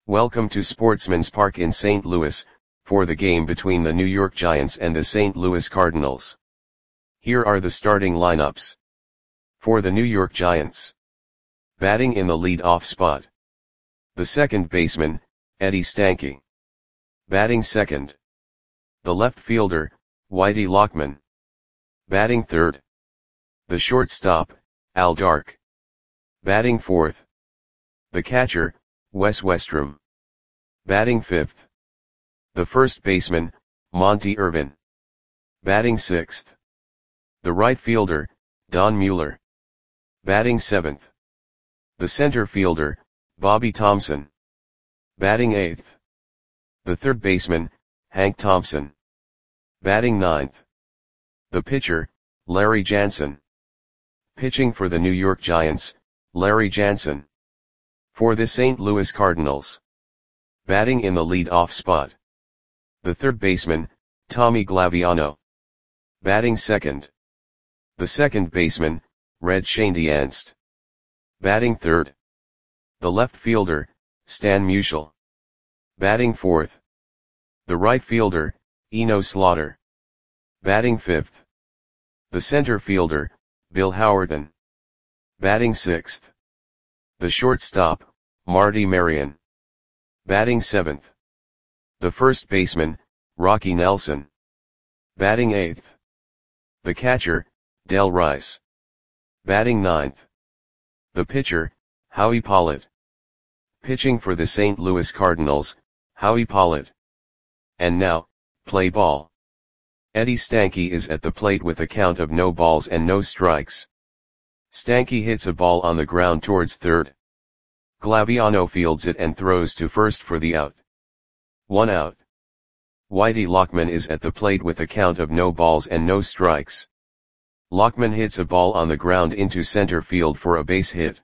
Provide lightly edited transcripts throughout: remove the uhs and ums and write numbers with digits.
Welcome to Sportsman's Park in St. Louis, for the game between the New York Giants and the St. Louis Cardinals. Here are the starting lineups. For the New York Giants. Batting in the lead-off spot. The second baseman, Eddie Stanky. Batting second. The left fielder, Whitey Lockman. Batting third. The shortstop, Al Dark. Batting fourth. The catcher, Wes Westrum. Batting fifth. The first baseman, Monty Irvin. Batting sixth. The right fielder, Don Mueller. Batting seventh. The center fielder, Bobby Thomson. Batting eighth. The third baseman, Hank Thompson. Batting ninth. The pitcher, Larry Jansen. Pitching for the New York Giants, Larry Jansen. For the St. Louis Cardinals. Batting in the lead-off spot. The third baseman, Tommy Glaviano. Batting second. The second baseman, Red Schoendienst. Batting third. The left fielder, Stan Musial. Batting fourth. The right fielder, Eno Slaughter. Batting fifth. The center fielder, Bill Howerton. Batting sixth. The shortstop, Marty Marion. Batting seventh. The first baseman, Rocky Nelson. Batting eighth. The catcher, Del Rice. Batting ninth. The pitcher, Howie Pollitt. Pitching for the St. Louis Cardinals, Howie Pollitt. And now, play ball. Eddie Stanky is at the plate with a count of no balls and no strikes. Stanky hits a ball on the ground towards third. Glaviano fields it and throws to first for the out. 1 out. Whitey Lockman is at the plate with a count of no balls and no strikes. Lockman hits a ball on the ground into center field for a base hit.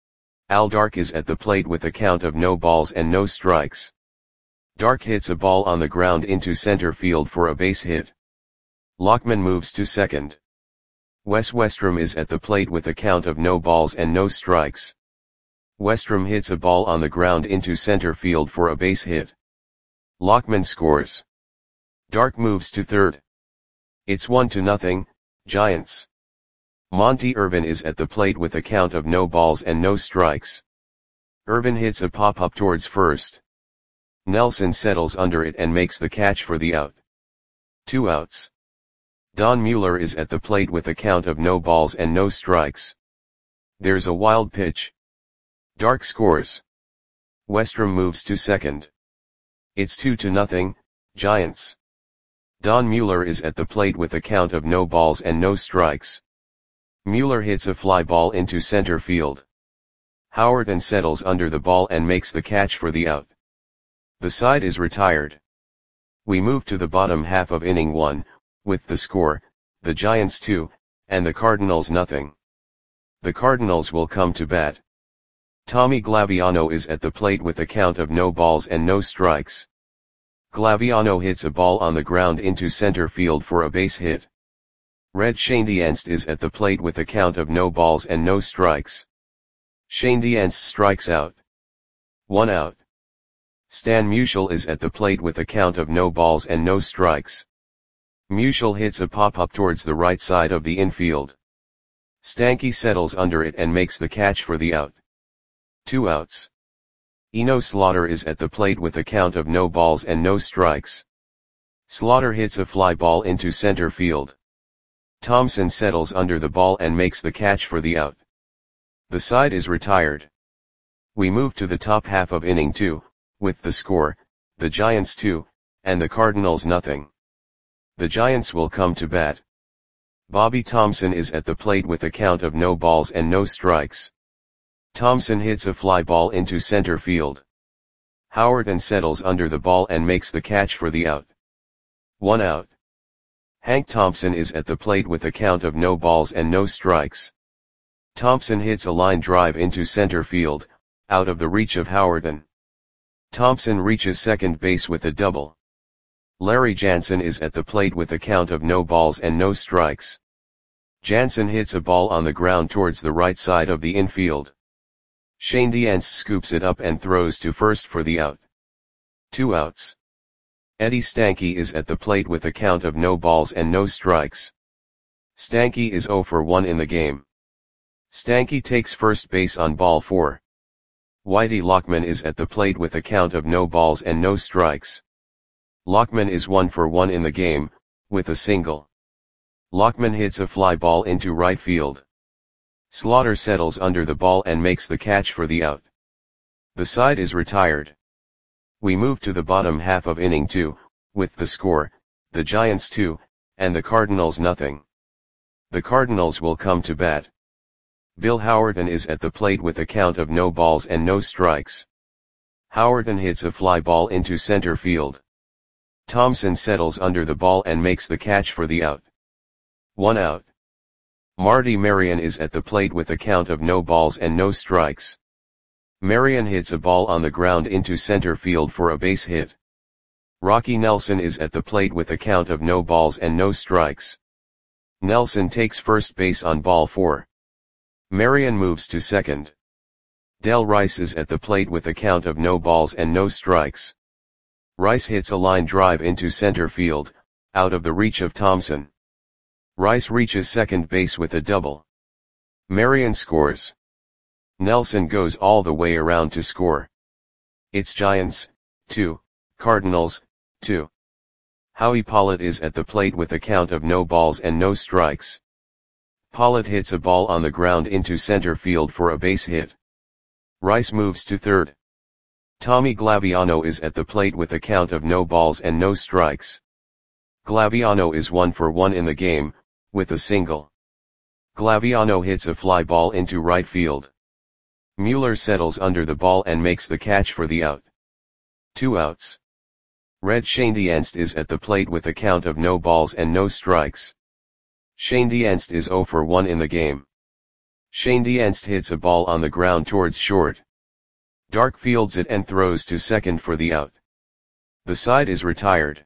Al Dark is at the plate with a count of no balls and no strikes. Dark hits a ball on the ground into center field for a base hit. Lockman moves to second. Wes Westrum is at the plate with a count of no balls and no strikes. Westrum hits a ball on the ground into center field for a base hit. Lockman scores. Dark moves to third. It's 1-0, Giants. Monty Irvin is at the plate with a count of no balls and no strikes. Irvin hits a pop-up towards first. Nelson settles under it and makes the catch for the out. 2 outs. Don Mueller is at the plate with a count of no balls and no strikes. There's a wild pitch. Dark scores. Westrum moves to second. It's 2-0, Giants. Don Mueller is at the plate with a count of no balls and no strikes. Mueller hits a fly ball into center field. Howerton settles under the ball and makes the catch for the out. The side is retired. We move to the bottom half of inning 1, with the score, the Giants 2, and the Cardinals 0. The Cardinals will come to bat. Tommy Glaviano is at the plate with a count of no balls and no strikes. Glaviano hits a ball on the ground into center field for a base hit. Red Schoendienst is at the plate with a count of no balls and no strikes. Schoendienst strikes out. 1 out. Stan Musial is at the plate with a count of no balls and no strikes. Musial hits a pop-up towards the right side of the infield. Stanky settles under it and makes the catch for the out. 2 outs. Eno Slaughter is at the plate with a count of no balls and no strikes. Slaughter hits a fly ball into center field. Thompson settles under the ball and makes the catch for the out. The side is retired. We move to the top half of inning 2, with the score, the Giants 2, and the Cardinals 0. The Giants will come to bat. Bobby Thomson is at the plate with a count of no balls and no strikes. Thompson hits a fly ball into center field. Howerton settles under the ball and makes the catch for the out. 1 out. Hank Thompson is at the plate with a count of no balls and no strikes. Thompson hits a line drive into center field, out of the reach of Howerton. Thompson reaches second base with a double. Larry Jansen is at the plate with a count of no balls and no strikes. Jansen hits a ball on the ground towards the right side of the infield. Shane scoops it up and throws to first for the out. 2 outs. Eddie Stanky is at the plate with a count of no balls and no strikes. Stanky is 0 for 1 in the game. Stanky takes first base on ball 4. Whitey Lockman is at the plate with a count of no balls and no strikes. Lockman is 1 for 1 in the game, with a single. Lockman hits a fly ball into right field. Slaughter settles under the ball and makes the catch for the out. The side is retired. We move to the bottom half of inning 2, with the score, the Giants 2, and the Cardinals nothing. The Cardinals will come to bat. Bill Howerton is at the plate with a count of no balls and no strikes. Howerton hits a fly ball into center field. Thompson settles under the ball and makes the catch for the out. 1 out. Marty Marion is at the plate with a count of no balls and no strikes. Marion hits a ball on the ground into center field for a base hit. Rocky Nelson is at the plate with a count of no balls and no strikes. Nelson takes first base on ball 4. Marion moves to second. Del Rice is at the plate with a count of no balls and no strikes. Rice hits a line drive into center field, out of the reach of Thompson. Rice reaches second base with a double. Marion scores. Nelson goes all the way around to score. It's Giants, 2, Cardinals, 2. Howie Pollitt is at the plate with a count of no balls and no strikes. Pollitt hits a ball on the ground into center field for a base hit. Rice moves to third. Tommy Glaviano is at the plate with a count of no balls and no strikes. Glaviano is 1 for 1 in the game, with a single. Glaviano hits a fly ball into right field. Mueller settles under the ball and makes the catch for the out. 2 outs. Red Schoendienst is at the plate with a count of no balls and no strikes. Schoendienst is 0 for 1 in the game. Schoendienst hits a ball on the ground towards short. Dark fields it and throws to second for the out. The side is retired.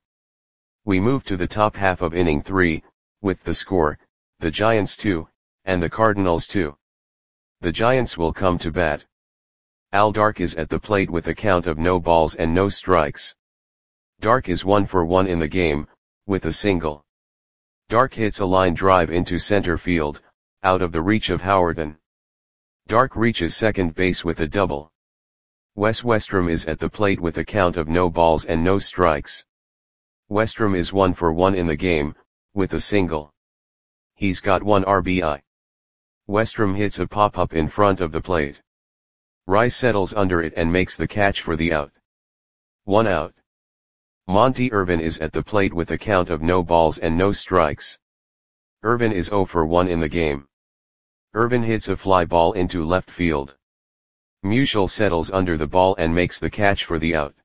We move to the top half of inning 3, with the score, the Giants 2, and the Cardinals 2. The Giants will come to bat. Al Dark is at the plate with a count of no balls and no strikes. Dark is 1 for 1 in the game, with a single. Dark hits a line drive into center field, out of the reach of Howerton. Dark reaches second base with a double. Wes Westrom is at the plate with a count of no balls and no strikes. Westrom is 1 for 1 in the game, with a single. He's got 1 RBI. Westrom hits a pop-up in front of the plate. Rice settles under it and makes the catch for the out. 1 out. Monty Irvin is at the plate with a count of no balls and no strikes. Irvin is 0 for 1 in the game. Irvin hits a fly ball into left field. Musial settles under the ball and makes the catch for the out.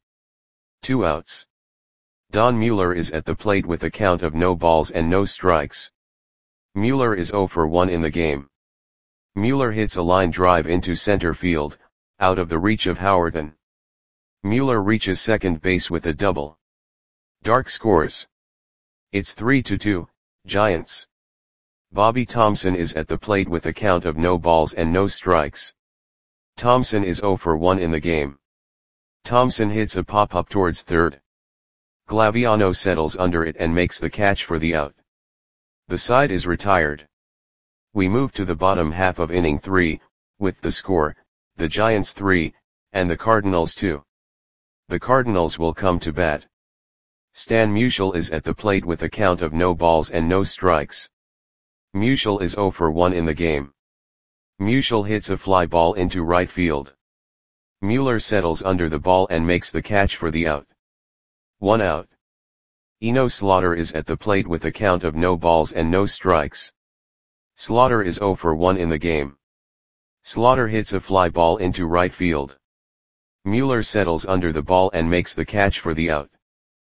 2 outs. Don Mueller is at the plate with a count of no balls and no strikes. Mueller is 0 for 1 in the game. Mueller hits a line drive into center field, out of the reach of Howerton. Mueller reaches second base with a double. Dark scores. It's 3-2, Giants. Bobby Thompson is at the plate with a count of no balls and no strikes. Thompson is 0 for 1 in the game. Thompson hits a pop-up towards third. Glaviano settles under it and makes the catch for the out. The side is retired. We move to the bottom half of inning 3, with the score, the Giants 3, and the Cardinals 2. The Cardinals will come to bat. Stan Musial is at the plate with a count of no balls and no strikes. Musial is 0 for 1 in the game. Musial hits a fly ball into right field. Mueller settles under the ball and makes the catch for the out. 1 out. Eno Slaughter is at the plate with a count of no balls and no strikes. Slaughter is 0 for 1 in the game. Slaughter hits a fly ball into right field. Mueller settles under the ball and makes the catch for the out.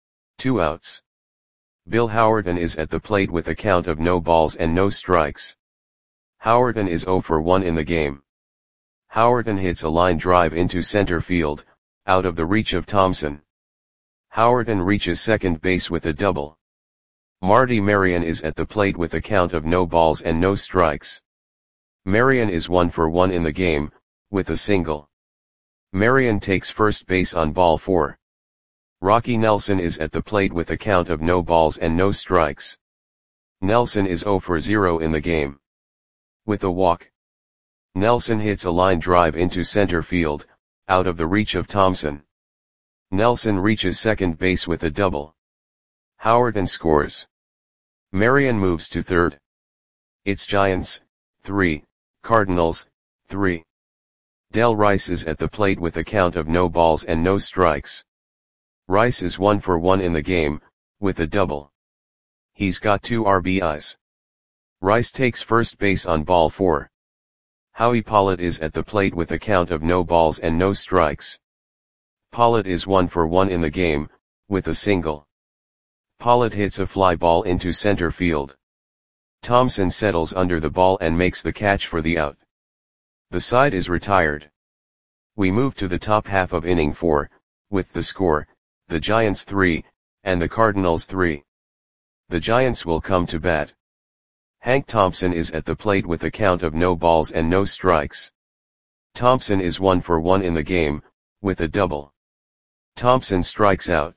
2 outs. Bill Howerton is at the plate with a count of no balls and no strikes. Howerton is 0 for 1 in the game. Howerton hits a line drive into center field, out of the reach of Thompson. Howerton reaches second base with a double. Marty Marion is at the plate with a count of no balls and no strikes. Marion is 1 for 1 in the game, with a single. Marion takes first base on ball 4. Rocky Nelson is at the plate with a count of no balls and no strikes. Nelson is 0 for 0 in the game. With a walk, Nelson hits a line drive into center field, out of the reach of Thompson. Nelson reaches second base with a double. Howerton scores. Marion moves to third. It's Giants, 3, Cardinals, 3. Del Rice is at the plate with a count of no balls and no strikes. Rice is 1 for 1 in the game, with a double. He's got 2 RBIs. Rice takes first base on ball 4. Howie Pollitt is at the plate with a count of no balls and no strikes. Pollitt is 1 for 1 in the game, with a single. Pollitt hits a fly ball into center field. Thompson settles under the ball and makes the catch for the out. The side is retired. We move to the top half of inning 4, with the score, the Giants 3, and the Cardinals 3. The Giants will come to bat. Hank Thompson is at the plate with a count of no balls and no strikes. Thompson is 1 for 1 in the game, with a double. Thompson strikes out.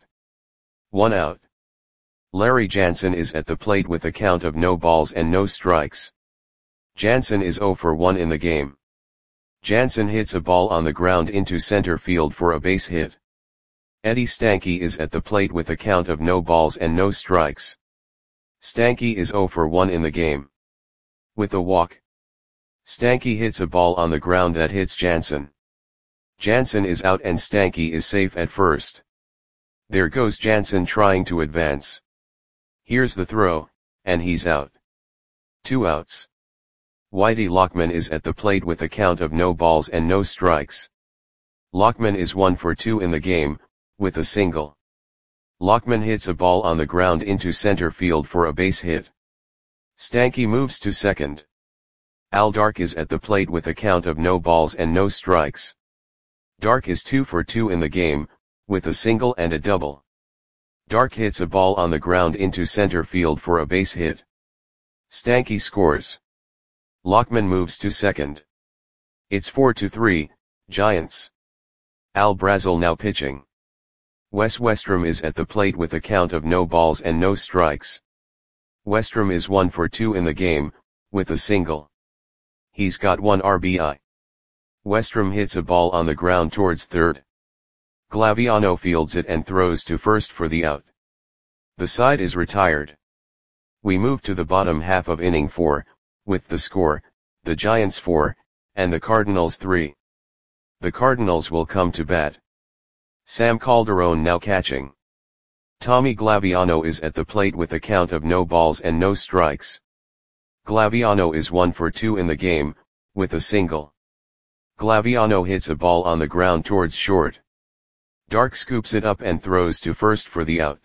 1 out. Larry Jansen is at the plate with a count of no balls and no strikes. Jansen is 0 for 1 in the game. Jansen hits a ball on the ground into center field for a base hit. Eddie Stanky is at the plate with a count of no balls and no strikes. Stanky is 0 for 1 in the game. With a walk, Stanky hits a ball on the ground that hits Jansen. Jansen is out and Stanky is safe at first. There goes Jansen trying to advance. Here's the throw, and he's out. 2 outs. Whitey Lockman is at the plate with a count of no balls and no strikes. Lockman is 1 for 2 in the game, with a single. Lockman hits a ball on the ground into center field for a base hit. Stanky moves to second. Al Dark is at the plate with a count of no balls and no strikes. Dark is 2 for 2 in the game, with a single and a double. Dark hits a ball on the ground into center field for a base hit. Stanky scores. Lockman moves to second. It's 4-3, Giants. Al Brazel now pitching. Wes Westrom is at the plate with a count of no balls and no strikes. Westrom is 1 for 2 in the game, with a single. He's got 1 RBI. Westrom hits a ball on the ground towards third. Glaviano fields it and throws to first for the out. The side is retired. We move to the bottom half of inning 4, with the score, the Giants 4, and the Cardinals 3. The Cardinals will come to bat. Sam Calderon now catching. Tommy Glaviano is at the plate with a count of no balls and no strikes. Glaviano is 1 for 2 in the game, with a single. Glaviano hits a ball on the ground towards short. Dark scoops it up and throws to first for the out.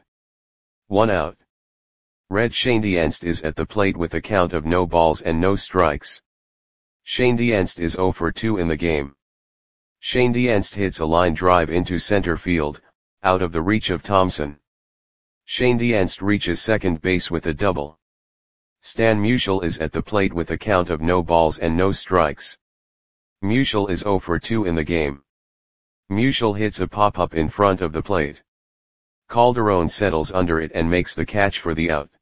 1 out. Red Schoendienst is at the plate with a count of no balls and no strikes. Schoendienst is 0 for 2 in the game. Schoendienst hits a line drive into center field, out of the reach of Thompson. Schoendienst reaches second base with a double. Stan Musial is at the plate with a count of no balls and no strikes. Musial is 0 for 2 in the game. Musial hits a pop-up in front of the plate. Calderon settles under it and makes the catch for the out.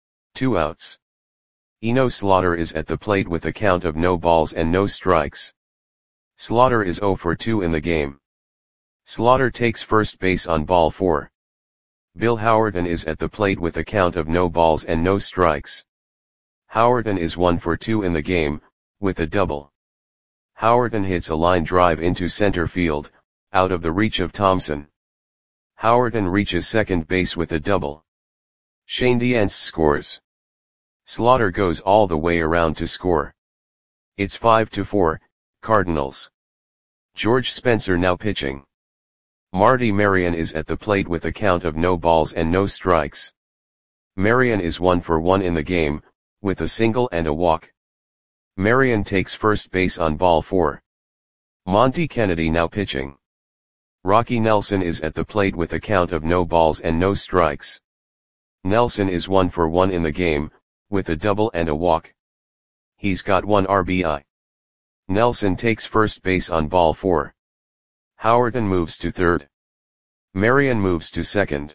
2 outs. Eno Slaughter is at the plate with a count of no balls and no strikes. Slaughter is 0 for 2 in the game. Slaughter takes first base on ball 4. Bill Howerton is at the plate with a count of no balls and no strikes. Howerton is 1 for 2 in the game, with a double. Howerton hits a line drive into center field, out of the reach of Thompson. Howerton reaches second base with a double. Schoendienst scores. Slaughter goes all the way around to score. It's 5-4, Cardinals. George Spencer now pitching. Marty Marion is at the plate with a count of no balls and no strikes. Marion is 1 for 1 in the game, with a single and a walk. Marion takes first base on ball 4. Monty Kennedy now pitching. Rocky Nelson is at the plate with a count of no balls and no strikes. Nelson is 1 for 1 in the game, with a double and a walk. He's got 1 RBI. Nelson takes first base on ball 4. Howerton moves to third. Marion moves to second.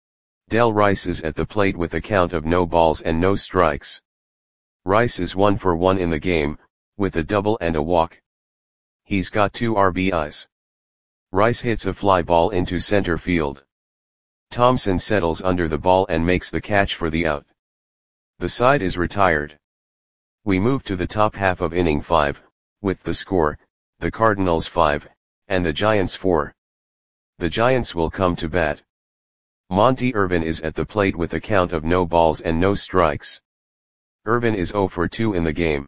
Del Rice is at the plate with a count of no balls and no strikes. Rice is 1 for 1 in the game, with a double and a walk. He's got 2 RBIs. Rice hits a fly ball into center field. Thompson settles under the ball and makes the catch for the out. The side is retired. We move to the top half of inning 5, with the score, the Cardinals 5, and the Giants 4. The Giants will come to bat. Monty Irvin is at the plate with a count of no balls and no strikes. Irvin is 0 for 2 in the game.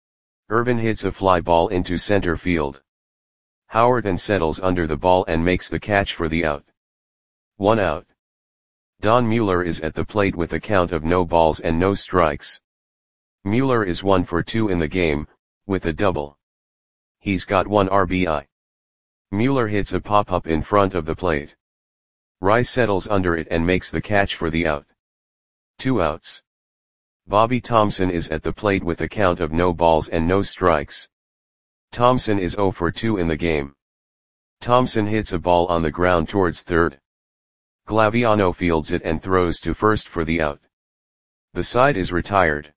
Irvin hits a fly ball into center field. Howerton settles under the ball and makes the catch for the out. 1 out. Don Mueller is at the plate with a count of no balls and no strikes. Mueller is 1 for 2 in the game, with a double. He's got 1 RBI. Mueller hits a pop-up in front of the plate. Rice settles under it and makes the catch for the out. 2 outs. Bobby Thomson is at the plate with a count of no balls and no strikes. Thomson is 0 for 2 in the game. Thomson hits a ball on the ground towards third. Glaviano fields it and throws to first for the out. The side is retired.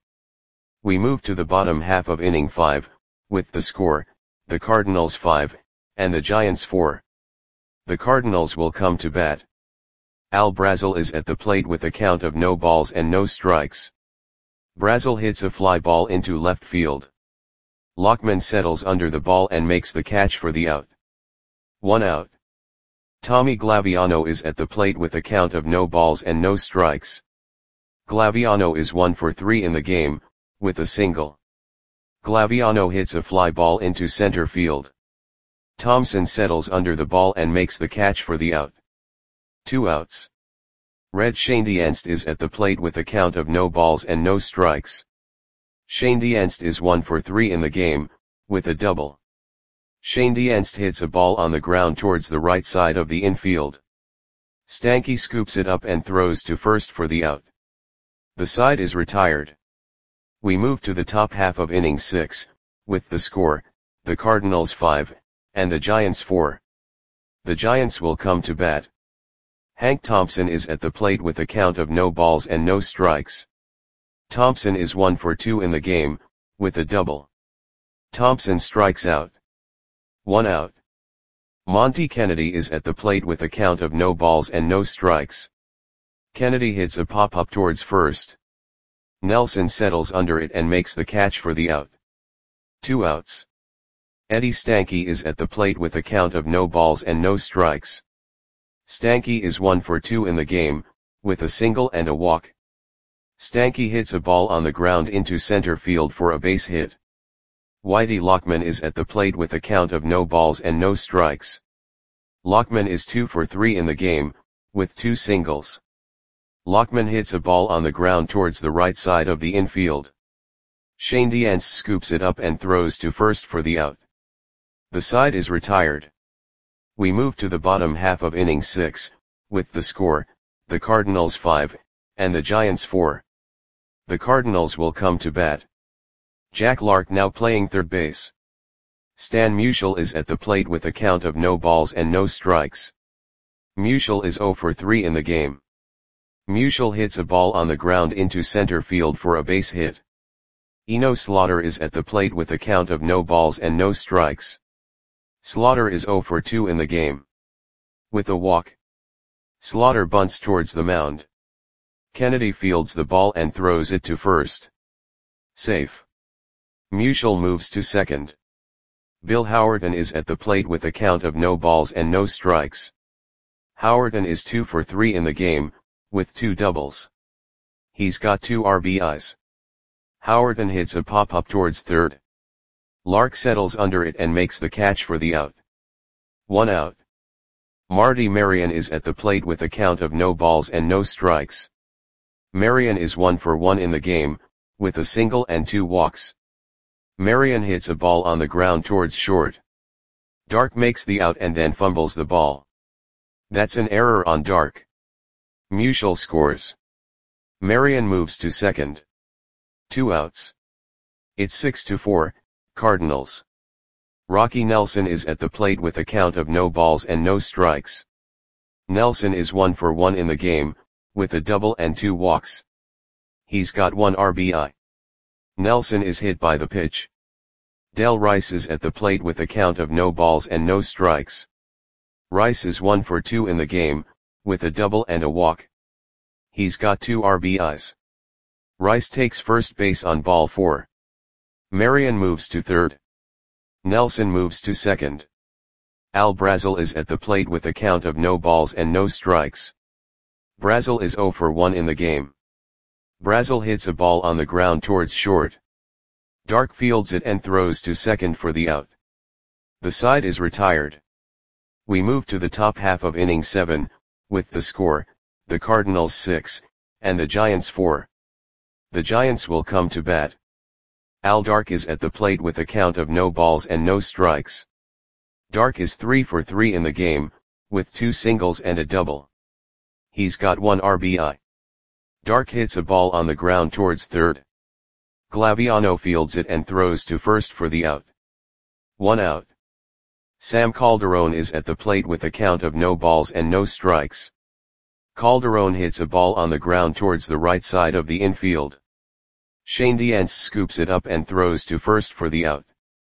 We move to the bottom half of inning 5, with the score, the Cardinals 5, and the Giants 4. The Cardinals will come to bat. Al Brazel is at the plate with a count of no balls and no strikes. Brazel hits a fly ball into left field. Lockman settles under the ball and makes the catch for the out. 1 out. Tommy Glaviano is at the plate with a count of no balls and no strikes. Glaviano is 1 for 3 in the game, with a single. Glaviano hits a fly ball into center field. Thompson settles under the ball and makes the catch for the out. 2 outs. Red Schoendienst is at the plate with a count of no balls and no strikes. Schoendienst is 1 for 3 in the game, with a double. Schoendienst hits a ball on the ground towards the right side of the infield. Stanky scoops it up and throws to first for the out. The side is retired. We move to the top half of inning 6, with the score, the Cardinals 5, and the Giants 4. The Giants will come to bat. Hank Thompson is at the plate with a count of no balls and no strikes. Thompson is 1 for 2 in the game, with a double. Thompson strikes out. 1 out. Monty Kennedy is at the plate with a count of no balls and no strikes. Kennedy hits a pop-up towards first. Nelson settles under it and makes the catch for the out. 2 outs. Eddie Stanky is at the plate with a count of no balls and no strikes. Stanky is 1 for 2 in the game, with a single and a walk. Stanky hits a ball on the ground into center field for a base hit. Whitey Lockman is at the plate with a count of no balls and no strikes. Lockman is 2 for 3 in the game, with 2 singles. Lockman hits a ball on the ground towards the right side of the infield. Schoendienst scoops it up and throws to first for the out. The side is retired. We move to the bottom half of inning 6, with the score, the Cardinals 5, and the Giants 4. The Cardinals will come to bat. Jack Lark now playing third base. Stan Musial is at the plate with a count of no balls and no strikes. Musial is 0 for 3 in the game. Musial hits a ball on the ground into center field for a base hit. Eno Slaughter is at the plate with a count of no balls and no strikes. Slaughter is 0 for 2 in the game. With a walk. Slaughter bunts towards the mound. Kennedy fields the ball and throws it to first. Safe. Musial moves to second. Bill Howerton is at the plate with a count of no balls and no strikes. Howerton is 2 for 3 in the game, with 2 doubles. He's got 2 RBIs. Howerton hits a pop-up towards third. Lark settles under it and makes the catch for the out. 1 out. Marty Marion is at the plate with a count of no balls and no strikes. Marion is 1 for 1 in the game, with a single and 2 walks. Marion hits a ball on the ground towards short. Dark makes the out and then fumbles the ball. That's an error on Dark. Musial scores. Marion moves to second. 2 outs. It's 6-4, Cardinals. Rocky Nelson is at the plate with a count of no balls and no strikes. Nelson is 1 for 1 in the game, with a double and 2 walks. He's got 1 RBI. Nelson is hit by the pitch. Del Rice is at the plate with a count of no balls and no strikes. Rice is 1 for 2 in the game, with a double and a walk. He's got 2 RBIs. Rice takes first base on ball 4. Marion moves to third. Nelson moves to second. Al Brazil is at the plate with a count of no balls and no strikes. Brazil is 0 for 1 in the game. Brazil hits a ball on the ground towards short. Dark fields it and throws to second for the out. The side is retired. We move to the top half of inning 7, with the score, the Cardinals 6, and the Giants 4. The Giants will come to bat. Al Dark is at the plate with a count of no balls and no strikes. Dark is 3 for 3 in the game, with 2 singles and a double. He's got 1 RBI. Dark hits a ball on the ground towards third. Glaviano fields it and throws to first for the out. 1 out. Sam Calderon is at the plate with a count of no balls and no strikes. Calderon hits a ball on the ground towards the right side of the infield. Shane Dience scoops it up and throws to first for the out.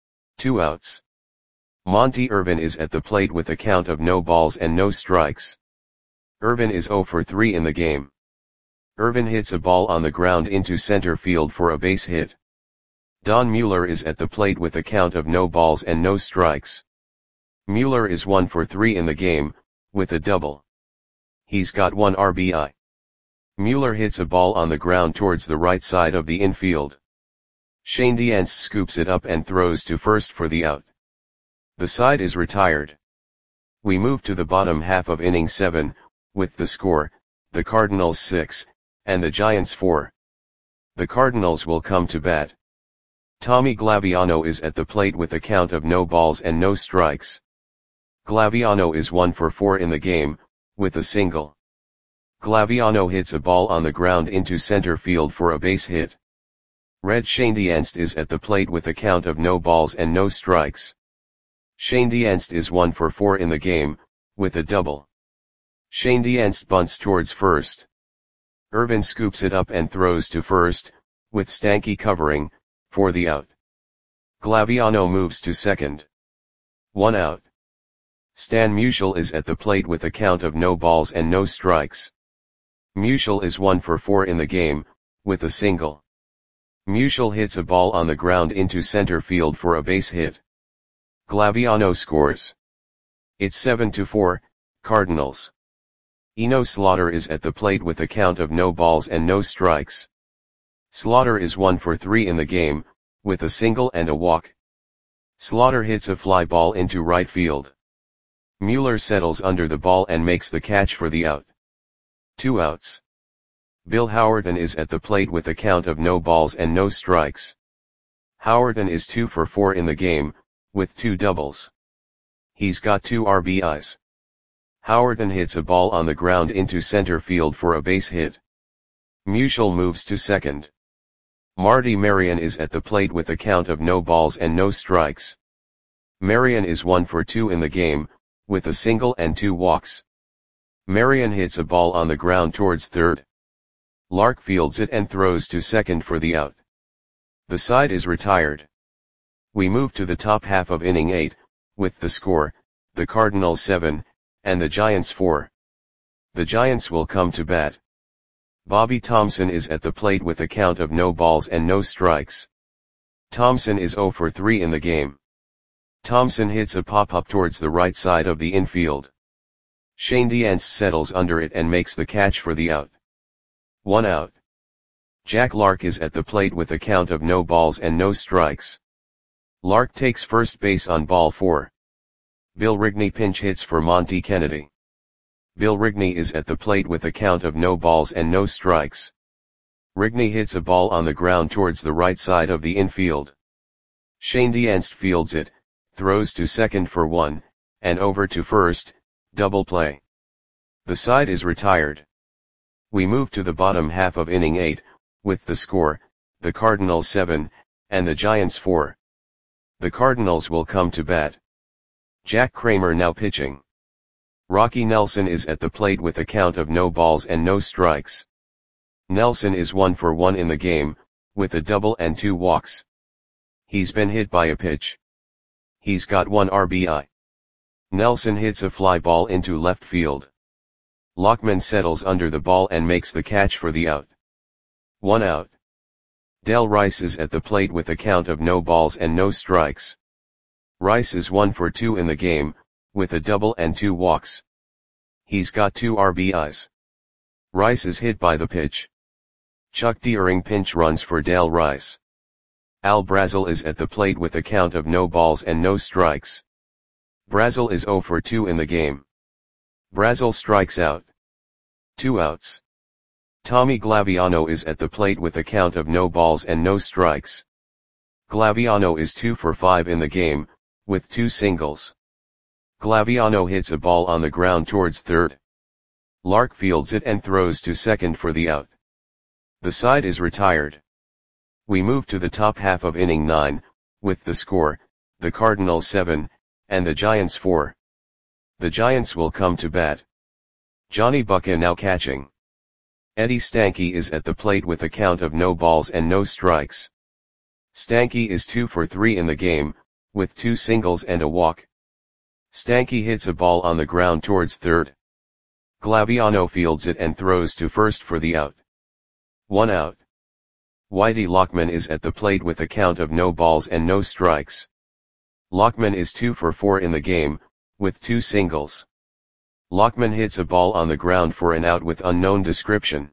2 outs. Monty Irvin is at the plate with a count of no balls and no strikes. Irvin is 0 for 3 in the game. Irvin hits a ball on the ground into center field for a base hit. Don Mueller is at the plate with a count of no balls and no strikes. Mueller is 1 for 3 in the game, with a double. He's got 1 RBI. Mueller hits a ball on the ground towards the right side of the infield. Shane Dience scoops it up and throws to first for the out. The side is retired. We move to the bottom half of inning 7, with the score, the Cardinals 6, and the Giants 4. The Cardinals will come to bat. Tommy Glaviano is at the plate with a count of no balls and no strikes. Glaviano is 1 for 4 in the game, with a single. Glaviano hits a ball on the ground into center field for a base hit. Red Shane Dience is at the plate with a count of no balls and no strikes. Shane Dience is 1 for 4 in the game, with a double. Shane Dience bunts towards first. Irvin scoops it up and throws to first, with Stanky covering, for the out. Glaviano moves to second. 1 out. Stan Musial is at the plate with a count of no balls and no strikes. Musial is 1 for 4 in the game, with a single. Musial hits a ball on the ground into center field for a base hit. Glaviano scores. It's 7-4, Cardinals. Eno Slaughter is at the plate with a count of no balls and no strikes. Slaughter is 1 for 3 in the game, with a single and a walk. Slaughter hits a fly ball into right field. Mueller settles under the ball and makes the catch for the out. 2 outs. Bill Howerton is at the plate with a count of no balls and no strikes. Howerton is 2 for 4 in the game, with 2 doubles. He's got 2 RBIs. Howerton hits a ball on the ground into center field for a base hit. Musial moves to second. Marty Marion is at the plate with a count of no balls and no strikes. Marion is 1 for 2 in the game, with a single and 2 walks. Marion hits a ball on the ground towards third. Lark fields it and throws to second for the out. The side is retired. We move to the top half of inning 8, with the score, the Cardinals 7, and the Giants 4. The Giants will come to bat. Bobby Thompson is at the plate with a count of no balls and no strikes. Thompson is 0 for 3 in the game. Thompson hits a pop-up towards the right side of the infield. Shane Dience settles under it and makes the catch for the out. 1 out. Jack Lark is at the plate with a count of no balls and no strikes. Lark takes first base on ball 4. Bill Rigney pinch hits for Monty Kennedy. Bill Rigney is at the plate with a count of no balls and no strikes. Rigney hits a ball on the ground towards the right side of the infield. Shane Dience fields it, throws to second for 1, and over to first, double play. The side is retired. We move to the bottom half of inning 8, with the score, the Cardinals 7, and the Giants 4. The Cardinals will come to bat. Jack Kramer now pitching. Rocky Nelson is at the plate with a count of no balls and no strikes. Nelson is 1 for 1 in the game, with a double and 2 walks. He's been hit by a pitch. He's got 1 RBI. Nelson hits a fly ball into left field. Lockman settles under the ball and makes the catch for the out. 1 out. Del Rice is at the plate with a count of no balls and no strikes. Rice is 1 for 2 in the game, with a double and 2 walks. He's got 2 RBIs. Rice is hit by the pitch. Chuck Deering pinch runs for Del Rice. Al Brazel is at the plate with a count of no balls and no strikes. Brazel is 0 for 2 in the game. Brazel strikes out. 2 outs. Tommy Glaviano is at the plate with a count of no balls and no strikes. Glaviano is 2 for 5 in the game, with 2 singles. Glaviano hits a ball on the ground towards third. Lark fields it and throws to second for the out. The side is retired. We move to the top half of inning 9, with the score, the Cardinals 7, and the Giants 4. The Giants will come to bat. Johnny Bucca now catching. Eddie Stanky is at the plate with a count of no balls and no strikes. Stanky is 2 for 3 in the game, with 2 singles and a walk. Stanky hits a ball on the ground towards third. Glaviano fields it and throws to first for the out. 1 out. Whitey Lockman is at the plate with a count of no balls and no strikes. Lockman is 2 for 4 in the game, with 2 singles. Lockman hits a ball on the ground for an out with unknown description.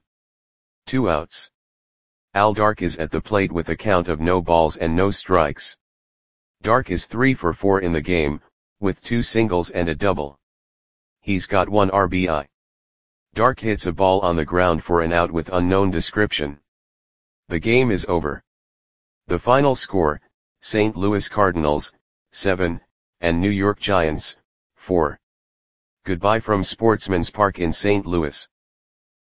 2 outs. Al Dark is at the plate with a count of no balls and no strikes. Dark is 3 for 4 in the game, with 2 singles and a double. He's got 1 RBI. Dark hits a ball on the ground for an out with unknown description. The game is over. The final score, St. Louis Cardinals, 7, and New York Giants, 4. Goodbye from Sportsman's Park in St. Louis.